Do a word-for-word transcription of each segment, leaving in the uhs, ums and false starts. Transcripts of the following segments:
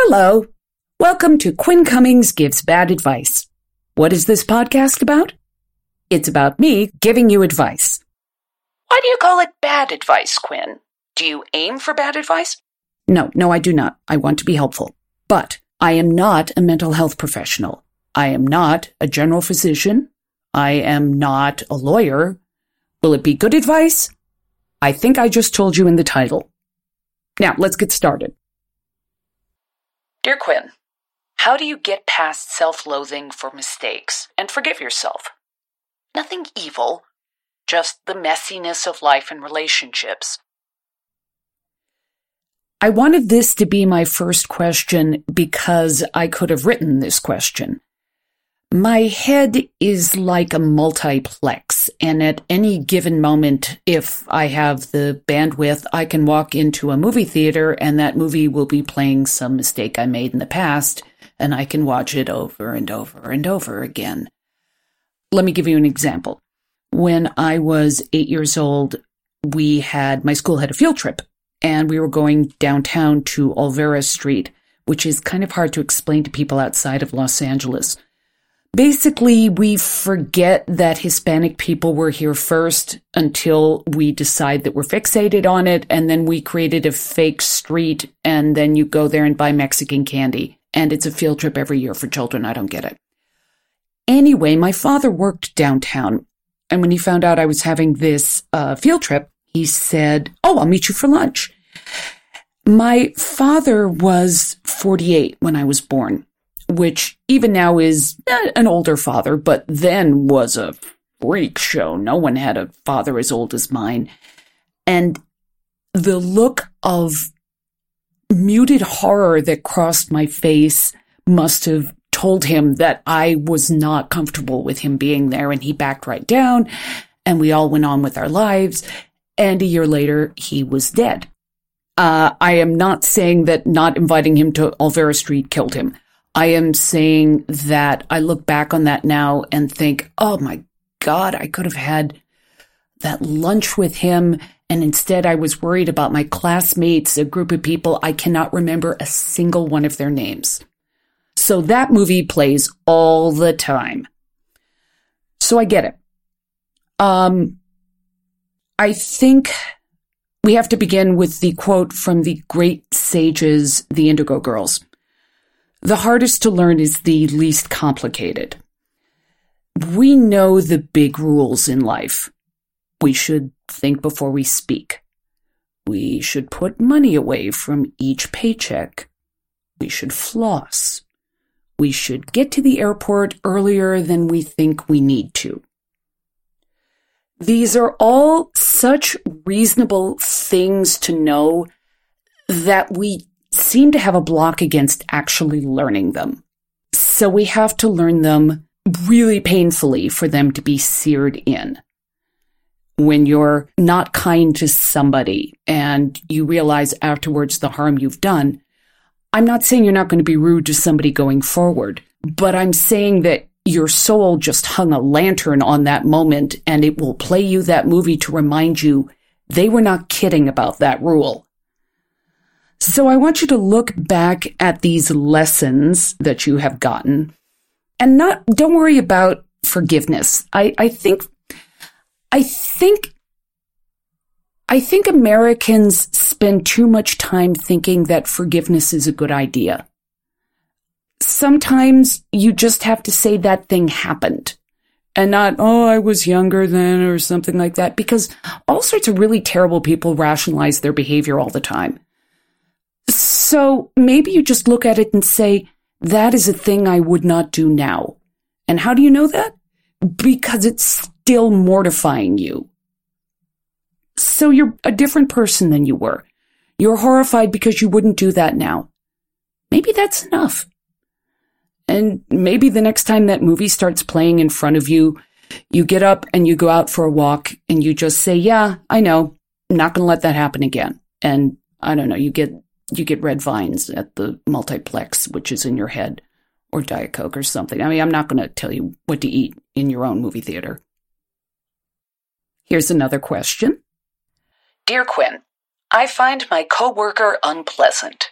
Hello. Welcome to Quinn Cummings Gives Bad Advice. What is this podcast about? It's about me giving you advice. Why do you call it bad advice, Quinn? Do you aim for bad advice? No, no, I do not. I want to be helpful. But I am not a mental health professional. I am not a general physician. I am not a lawyer. Will it be good advice? I think I just told you in the title. Now, let's get started. Dear Quinn, how do you get past self-loathing for mistakes and forgive yourself? Nothing evil, just the messiness of life and relationships. I wanted this to be my first question because I could have written this question. My head is like a multiplex, and at any given moment, if I have the bandwidth, I can walk into a movie theater and that movie will be playing some mistake I made in the past, and I can watch it over and over and over again. Let me give you an example. When I was eight years old, we had, my school had a field trip, and we were going downtown to Olvera Street, which is kind of hard to explain to people outside of Los Angeles. Basically, we forget that Hispanic people were here first until we decide that we're fixated on it, and then we created a fake street, and then you go there and buy Mexican candy. And it's a field trip every year for children. I don't get it. Anyway, my father worked downtown, and when he found out I was having this uh, field trip, he said, "Oh, I'll meet you for lunch." My father was forty-eight when I was born, which even now is an older father, but then was a freak show. No one had a father as old as mine. And the look of muted horror that crossed my face must have told him that I was not comfortable with him being there, and he backed right down, and we all went on with our lives, and a year later, he was dead. Uh, I am not saying that not inviting him to Olvera Street killed him. I am saying that I look back on that now and think, oh my God, I could have had that lunch with him, and instead I was worried about my classmates, a group of people. I cannot remember a single one of their names. So that movie plays all the time. So I get it. Um, I think we have to begin with the quote from the great sages, the Indigo Girls. The hardest to learn is the least complicated. We know the big rules in life. We should think before we speak. We should put money away from each paycheck. We should floss. We should get to the airport earlier than we think we need to. These are all such reasonable things to know that we seem to have a block against actually learning them. So we have to learn them really painfully for them to be seared in. When you're not kind to somebody and you realize afterwards the harm you've done, I'm not saying you're not going to be rude to somebody going forward, but I'm saying that your soul just hung a lantern on that moment, and it will play you that movie to remind you they were not kidding about that rule. So I want you to look back at these lessons that you have gotten and not, don't worry about forgiveness. I, I think, I think, I think Americans spend too much time thinking that forgiveness is a good idea. Sometimes you just have to say that thing happened and not, oh, I was younger then or something like that, because all sorts of really terrible people rationalize their behavior all the time. So maybe you just look at it and say, that is a thing I would not do now. And how do you know that? Because it's still mortifying you. So you're a different person than you were. You're horrified because you wouldn't do that now. Maybe that's enough. And maybe the next time that movie starts playing in front of you, you get up and you go out for a walk and you just say, yeah, I know, I'm not going to let that happen again. And I don't know, you get you get red vines at the multiplex, which is in your head, or Diet Coke or something. I mean, I'm not going to tell you what to eat in your own movie theater. Here's another question. Dear Quinn, I find my coworker unpleasant.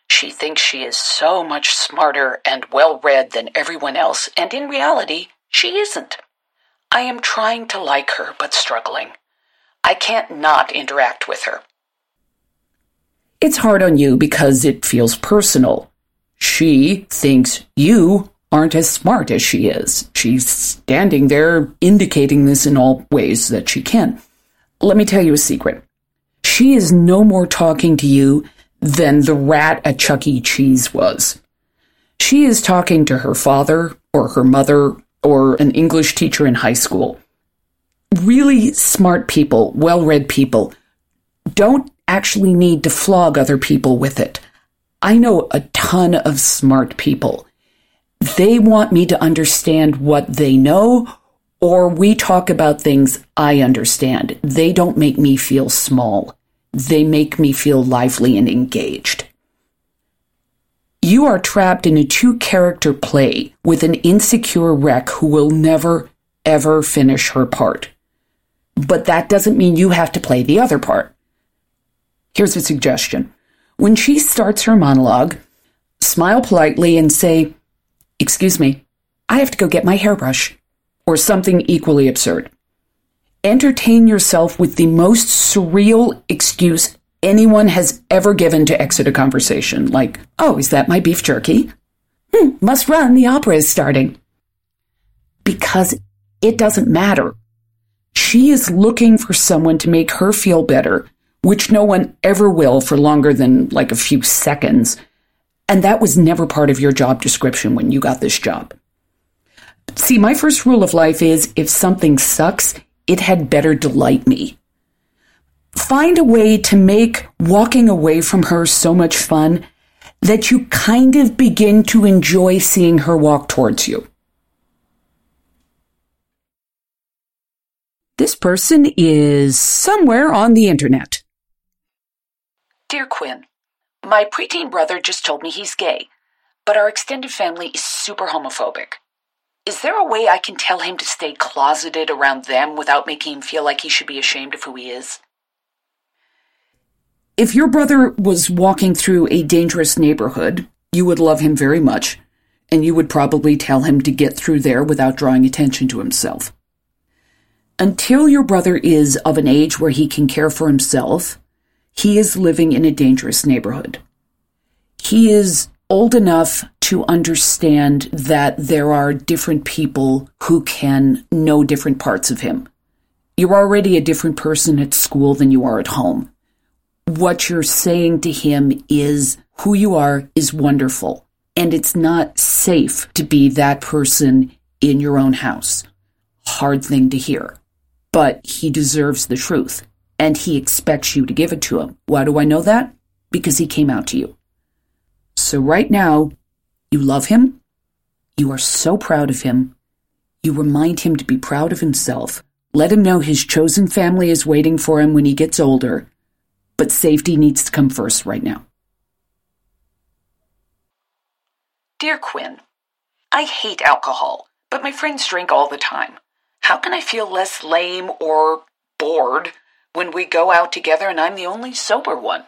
She thinks she is so much smarter and well-read than everyone else, and in reality, she isn't. I am trying to like her, but struggling. I can't not interact with her. It's hard on you because it feels personal. She thinks you aren't as smart as she is. She's standing there indicating this in all ways that she can. Let me tell you a secret. She is no more talking to you than the rat at Chuck E. Cheese was. She is talking to her father or her mother or an English teacher in high school. Really smart people, well-read people, don't actually need to flog other people with it. I know a ton of smart people. They want me to understand what they know, or we talk about things I understand. They don't make me feel small. They make me feel lively and engaged. You are trapped in a two-character play with an insecure wreck who will never, ever finish her part. But that doesn't mean you have to play the other part. Here's a suggestion. When she starts her monologue, smile politely and say, "Excuse me, I have to go get my hairbrush," or something equally absurd. Entertain yourself with the most surreal excuse anyone has ever given to exit a conversation, like, "Oh, is that my beef jerky? Hmm, must run, the opera is starting." Because it doesn't matter. She is looking for someone to make her feel better, which no one ever will for longer than like a few seconds. And that was never part of your job description when you got this job. See, my first rule of life is if something sucks, it had better delight me. Find a way to make walking away from her so much fun that you kind of begin to enjoy seeing her walk towards you. This person is somewhere on the internet. Dear Quinn, my preteen brother just told me he's gay, but our extended family is super homophobic. Is there a way I can tell him to stay closeted around them without making him feel like he should be ashamed of who he is? If your brother was walking through a dangerous neighborhood, you would love him very much, and you would probably tell him to get through there without drawing attention to himself. Until your brother is of an age where he can care for himself, he is living in a dangerous neighborhood. He is old enough to understand that there are different people who can know different parts of him. You're already a different person at school than you are at home. What you're saying to him is who you are is wonderful, and it's not safe to be that person in your own house. Hard thing to hear, but he deserves the truth, and he expects you to give it to him. Why do I know that? Because he came out to you. So right now, you love him, you are so proud of him, you remind him to be proud of himself, let him know his chosen family is waiting for him when he gets older, but safety needs to come first right now. Dear Quinn, I hate alcohol, but my friends drink all the time. How can I feel less lame or bored when we go out together and I'm the only sober one?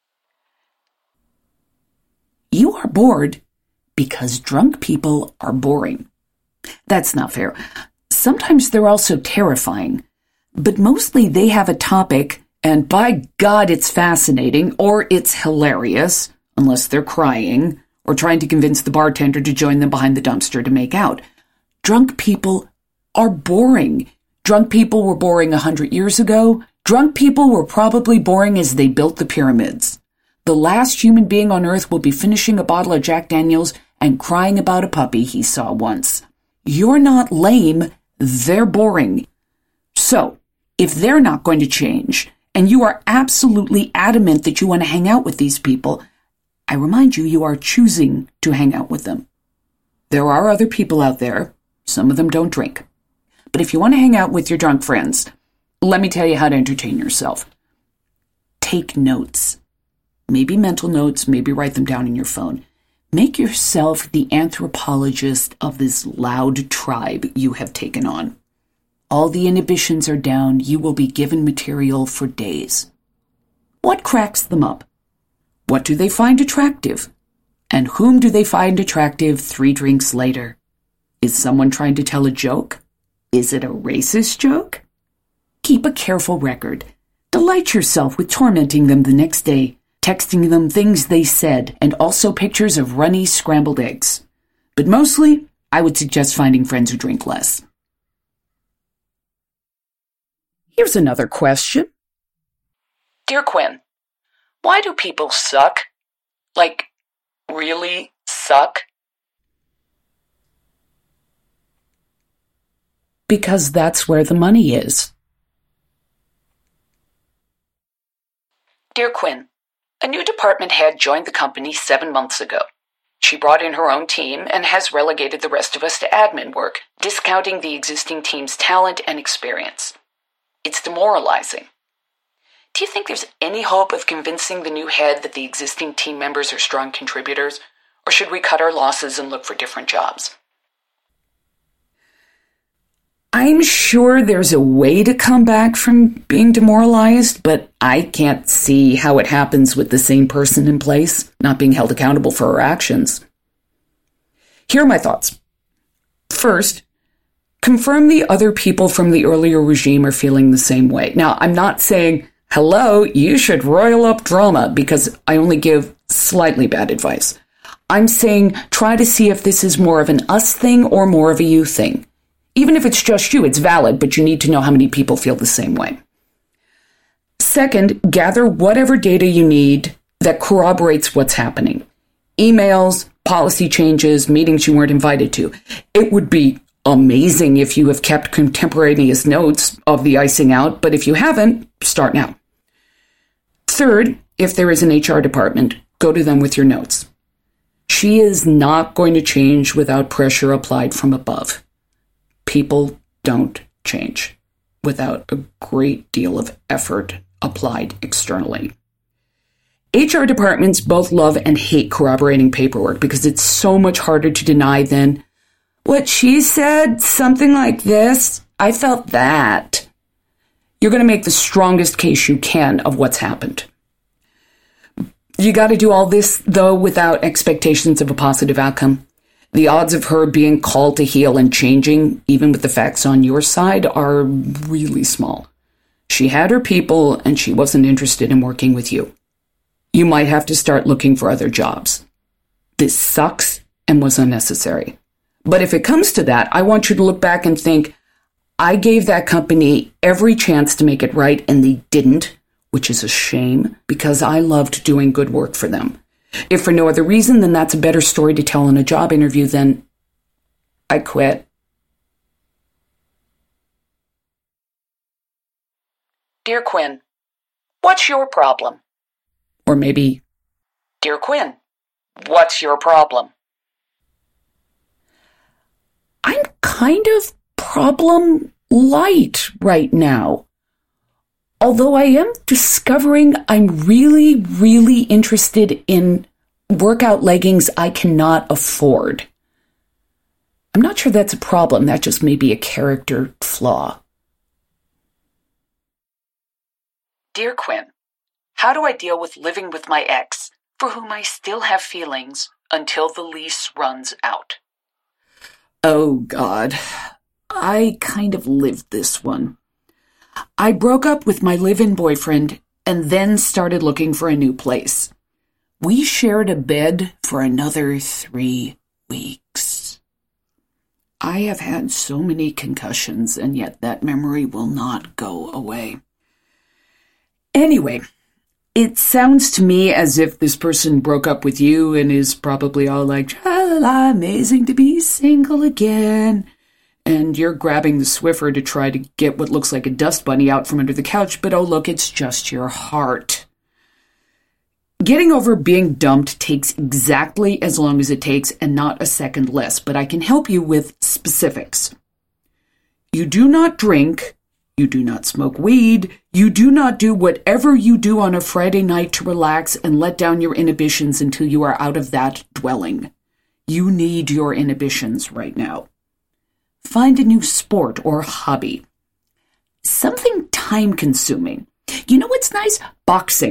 You are bored because drunk people are boring. That's not fair. Sometimes they're also terrifying, but mostly they have a topic, and by God, it's fascinating, or it's hilarious, unless they're crying, or trying to convince the bartender to join them behind the dumpster to make out. Drunk people are boring. Drunk people were boring a hundred years ago. Drunk people were probably boring as they built the pyramids. The last human being on earth will be finishing a bottle of Jack Daniels and crying about a puppy he saw once. You're not lame, they're boring. So, if they're not going to change, and you are absolutely adamant that you want to hang out with these people, I remind you, you are choosing to hang out with them. There are other people out there. Some of them don't drink. But if you want to hang out with your drunk friends, let me tell you how to entertain yourself. Take notes. Maybe mental notes, maybe write them down in your phone. Make yourself the anthropologist of this loud tribe you have taken on. All the inhibitions are down. You will be given material for days. What cracks them up? What do they find attractive? And whom do they find attractive three drinks later? Is someone trying to tell a joke? Is it a racist joke? Keep a careful record. Delight yourself with tormenting them the next day, texting them things they said, and also pictures of runny scrambled eggs. But mostly, I would suggest finding friends who drink less. Here's another question. Dear Quinn, why do people suck? Like, really suck? Because that's where the money is. Dear Quinn, a new department head joined the company seven months ago. She brought in her own team and has relegated the rest of us to admin work, discounting the existing team's talent and experience. It's demoralizing. Do you think there's any hope of convincing the new head that the existing team members are strong contributors, or should we cut our losses and look for different jobs? I'm sure there's a way to come back from being demoralized, but I can't see how it happens with the same person in place, not being held accountable for her actions. Here are my thoughts. First, confirm the other people from the earlier regime are feeling the same way. Now, I'm not saying, hello, you should royal up drama, because I only give slightly bad advice. I'm saying try to see if this is more of an us thing or more of a you thing. Even if it's just you, it's valid, but you need to know how many people feel the same way. Second, gather whatever data you need that corroborates what's happening. Emails, policy changes, meetings you weren't invited to. It would be amazing if you have kept contemporaneous notes of the icing out, but if you haven't, start now. Third, if there is an H R department, go to them with your notes. She is not going to change without pressure applied from above. People don't change without a great deal of effort applied externally. H R departments both love and hate corroborating paperwork because it's so much harder to deny than, what she said, something like this, I felt that. You're going to make the strongest case you can of what's happened. You got to do all this, though, without expectations of a positive outcome. The odds of her being called to heel and changing, even with the facts on your side, are really small. She had her people, and she wasn't interested in working with you. You might have to start looking for other jobs. This sucks and was unnecessary. But if it comes to that, I want you to look back and think, I gave that company every chance to make it right, and they didn't, which is a shame, because I loved doing good work for them. If for no other reason, then that's a better story to tell in a job interview than, I quit. Dear Quinn, what's your problem? Or maybe, Dear Quinn, what's your problem? I'm kind of problem light right now. Although I am discovering I'm really, really interested in workout leggings I cannot afford. I'm not sure that's a problem. That just may be a character flaw. Dear Quinn, how do I deal with living with my ex, for whom I still have feelings, until the lease runs out? Oh, God. I kind of lived this one. I broke up with my live-in boyfriend and then started looking for a new place. We shared a bed for another three weeks. I have had so many concussions, and yet that memory will not go away. Anyway, it sounds to me as if this person broke up with you and is probably all like, "Ah, amazing to be single again." And you're grabbing the Swiffer to try to get what looks like a dust bunny out from under the couch, but oh look, it's just your heart. Getting over being dumped takes exactly as long as it takes and not a second less, but I can help you with specifics. You do not drink, you do not smoke weed, you do not do whatever you do on a Friday night to relax and let down your inhibitions until you are out of that dwelling. You need your inhibitions right now. Find a new sport or hobby. Something time-consuming. You know what's nice? Boxing.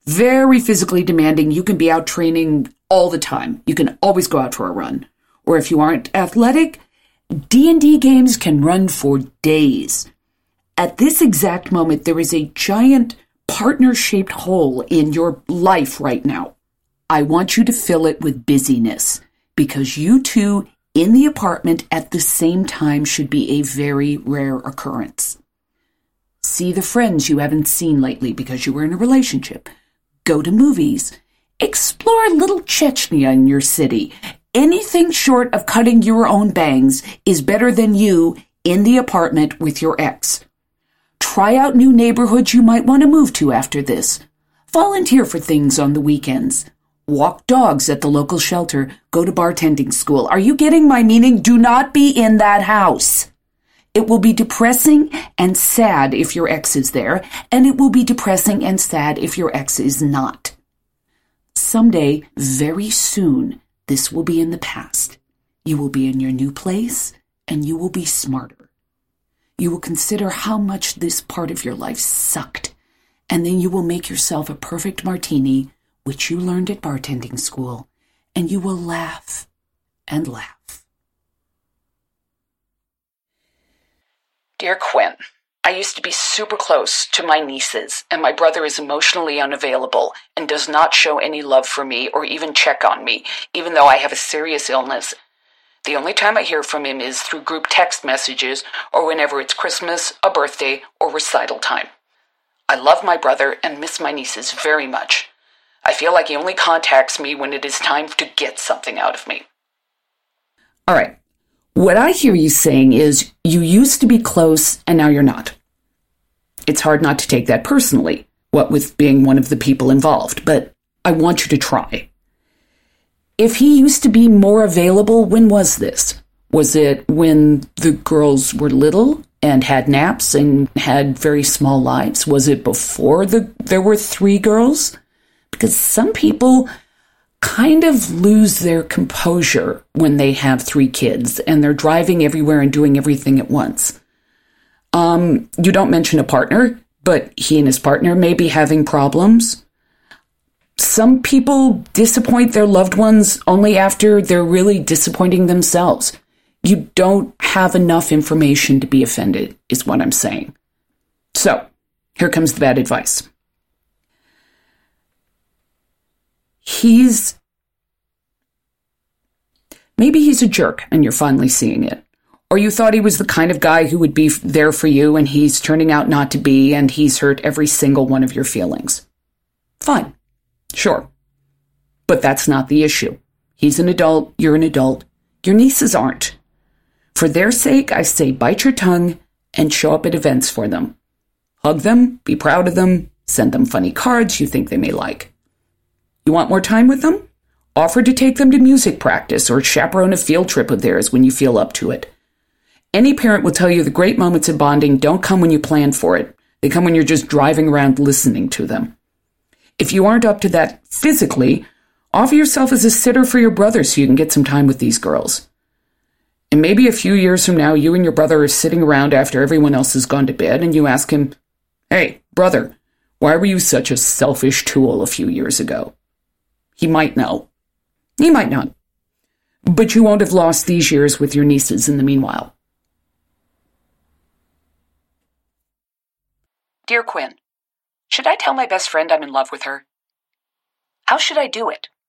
very physically demanding. You can be out training all the time. You can always go out for a run. Or if you aren't athletic, D and D games can run for days. At this exact moment, there is a giant partner-shaped hole in your life right now. I want you to fill it with busyness, because you two in the apartment at the same time should be a very rare occurrence. See the friends you haven't seen lately because you were in a relationship. Go to movies. Explore little Chechnya in your city. Anything short of cutting your own bangs is better than you in the apartment with your ex. Try out new neighborhoods you might want to move to after this. Volunteer for things on the weekends. Walk dogs at the local shelter. Go to bartending school. Are you getting my meaning? Do not be in that house. It will be depressing and sad if your ex is there, and it will be depressing and sad if your ex is not. Someday, very soon, this will be in the past. You will be in your new place, and you will be smarter. You will consider how much this part of your life sucked, and then you will make yourself a perfect martini, which you learned at bartending school, and you will laugh and laugh. Dear Quinn, I used to be super close to my nieces, and my brother is emotionally unavailable and does not show any love for me or even check on me, even though I have a serious illness. The only time I hear from him is through group text messages or whenever it's Christmas, a birthday, or recital time. I love my brother and miss my nieces very much. I feel like he only contacts me when it is time to get something out of me. All right. What I hear you saying is you used to be close and now you're not. It's hard not to take that personally, what with being one of the people involved, but I want you to try. If he used to be more available, when was this? Was it when the girls were little and had naps and had very small lives? Was it before the there were three girls? Because some people kind of lose their composure when they have three kids and they're driving everywhere and doing everything at once. Um, you don't mention a partner, but he and his partner may be having problems. Some people disappoint their loved ones only after they're really disappointing themselves. You don't have enough information to be offended, is what I'm saying. So, here comes the bad advice. He's, maybe he's a jerk and you're finally seeing it. Or you thought he was the kind of guy who would be there for you and he's turning out not to be and he's hurt every single one of your feelings. Fine. Sure. But that's not the issue. He's an adult, you're an adult, your nieces aren't. For their sake, I say bite your tongue and show up at events for them. Hug them, be proud of them, send them funny cards you think they may like. You want more time with them? Offer to take them to music practice or chaperone a field trip of theirs when you feel up to it. Any parent will tell you the great moments of bonding don't come when you plan for it. They come when you're just driving around listening to them. If you aren't up to that physically, offer yourself as a sitter for your brother so you can get some time with these girls. And maybe a few years from now, you and your brother are sitting around after everyone else has gone to bed and you ask him, "Hey, brother, why were you such a selfish tool a few years ago?" He might know. He might not. But you won't have lost these years with your nieces in the meanwhile. Dear Quinn, should I tell my best friend I'm in love with her? How should I do it?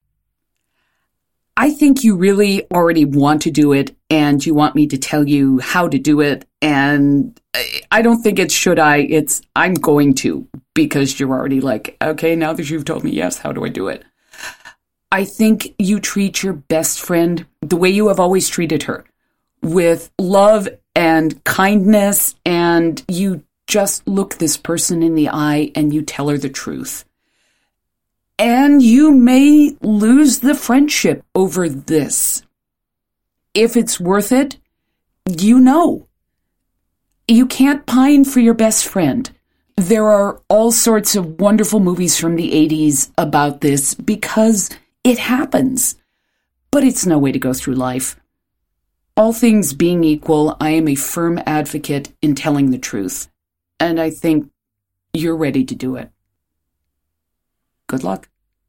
I think you really already want to do it, and you want me to tell you how to do it, and I don't think it's should I, it's I'm going to, because you're already like, okay, now that you've told me yes, how do I do it? I think you treat your best friend the way you have always treated her, with love and kindness, and you just look this person in the eye and you tell her the truth. And you may lose the friendship over this. If it's worth it, you know. You can't pine for your best friend. There are all sorts of wonderful movies from the eighties about this because it happens. But it's no way to go through life. All things being equal, I am a firm advocate in telling the truth. And I think you're ready to do it. Good luck.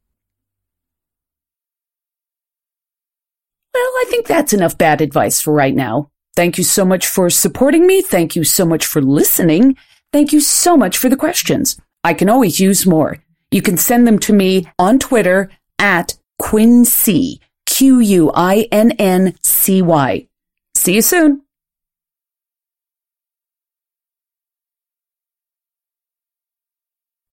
Well, I think that's enough bad advice for right now. Thank you so much for supporting me. Thank you so much for listening. Thank you so much for the questions. I can always use more. You can send them to me on Twitter at Quincy, Q U I N N C Y. See you soon.